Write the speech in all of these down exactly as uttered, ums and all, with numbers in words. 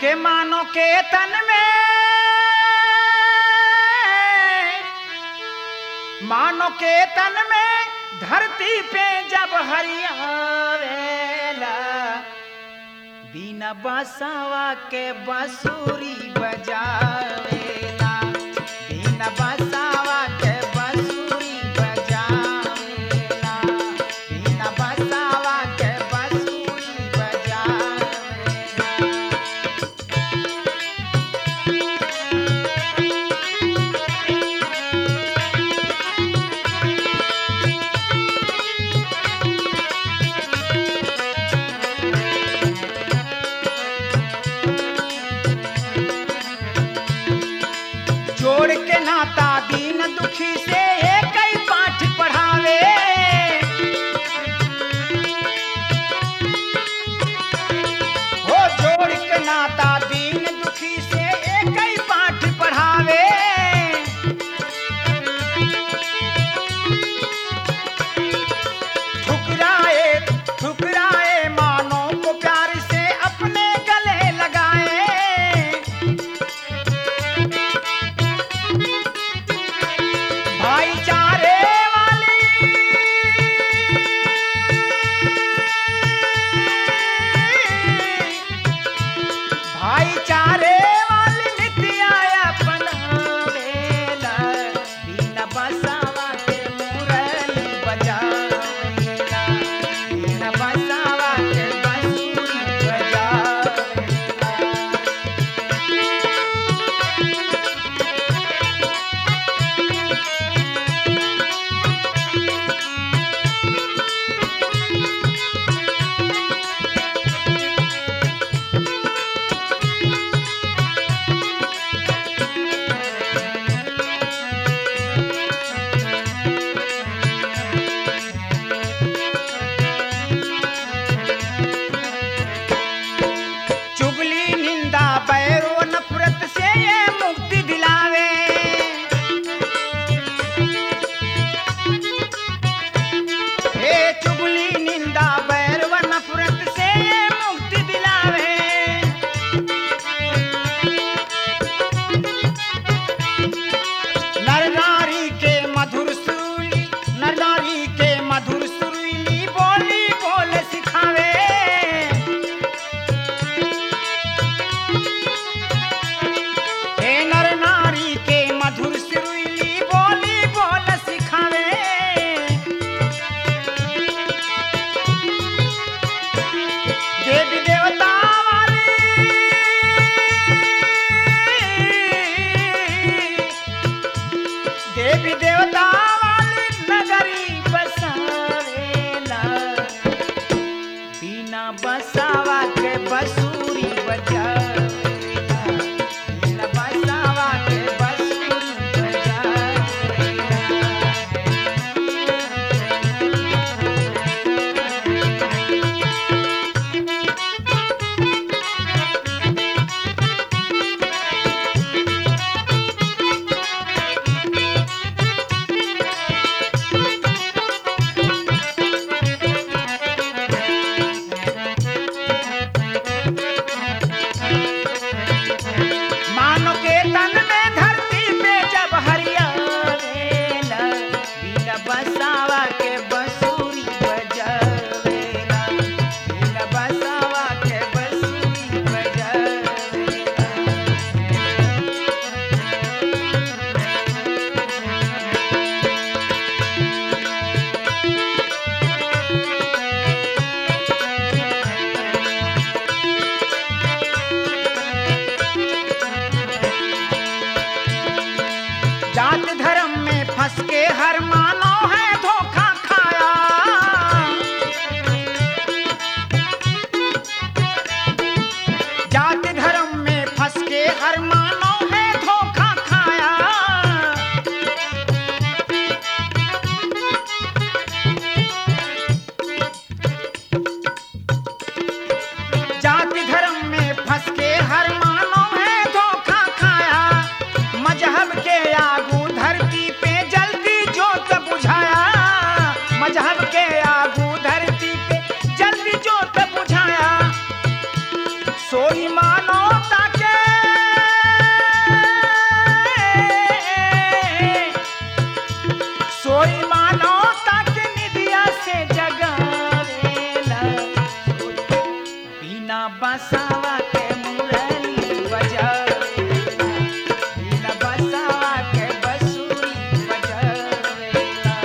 के मानो के तन में मानो के तन में धरती पे जब हरियावेला बिना बसावा के बांसुरी बजावेला बिना बसावा के बांसुरी बजावेला बिना बसावा के बांसुरी बजावेला। जोड़ के नाता दीन दुखी से एक ही पाठ पढ़ावे हो जोड़ के नाता दीन दुखी से एक ही पाठ पढ़ावे ठुकराए ठुकराए मानो को प्यार से अपने गले लगाए भाईचारे वाली भाईचारे वाली नीतियाँ अपनावेला बिना बसावा के मुरली बजावेला बिना बसावा के बांसुरी बजावेला। चुगली निंदा बैरो नफरत से ये मुक्ति दिलावे हे चुगली निंदा बैरो नफरत से ये मुक्ति दिलावे नर नारी के मधुर सुरीली नर नारी के मधुर सुरीली बोली बोल सिखावे हे नर नारी के मधुर सुरीली बोली बोल सिखावे देवी देवता वाली देवी देवता वाली नगरी बसावेला बिना बसावा के बांसुरी बजावेला बिना बसावा के बांसुरी बजावेला। बसावा के मुरली बजावेला बिना बसावा के बंसुरी बजावेला।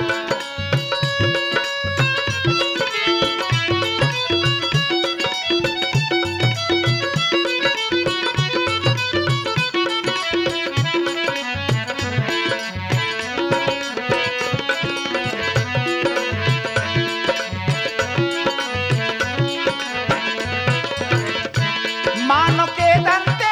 मानो के दंते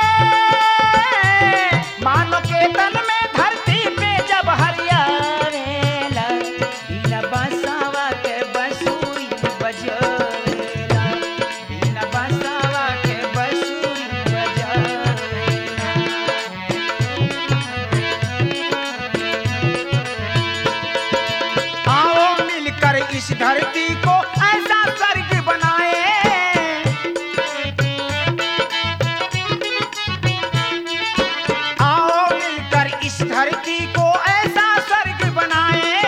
मानो के तन में धरती पे जब हरियावेला बिना बसावा के बंसुरी बजावेला बिना बसावा के बंसुरी बजावेला। आओ मिलकर इस धरती को ऐसा स्वर्ग बनाए इस धरती को ऐसा स्वर्ग बनाए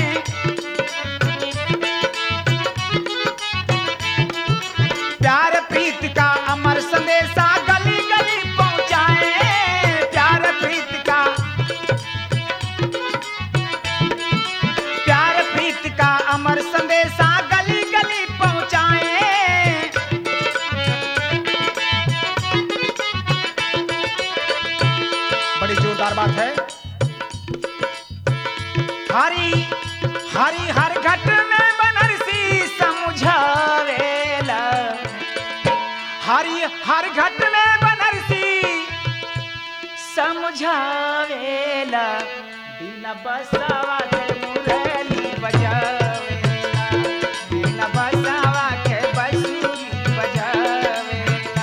प्यार प्रीत का अमर संदेशा गली गली पहुंचाए प्यार प्रीत का प्यार प्रीत का अमर संदेशा गली गली पहुंचाए। बड़ी जोरदार बात है। हरी हरी हर घट में बनरसी समझावेला हरी हर घट में बनरसी समझावेला बिना बसावा के मुरली बजावेला बिना बसावा के बंसुरी बजावेला।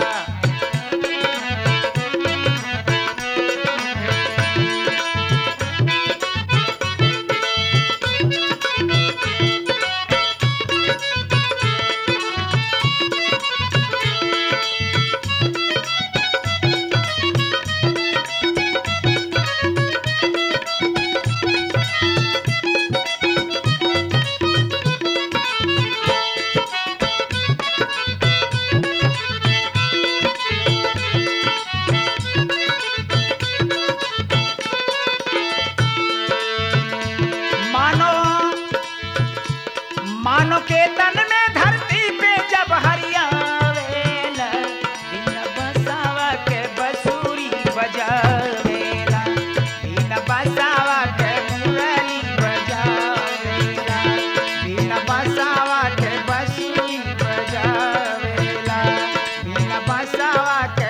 मानो के तन में धरती पे जब हरियावेला बिना बसावा के बंसुरी बजावेला बिना बसावा के मुरली बजावेला बिना बसावा के बंसुरी बजावेला बिना बसावा के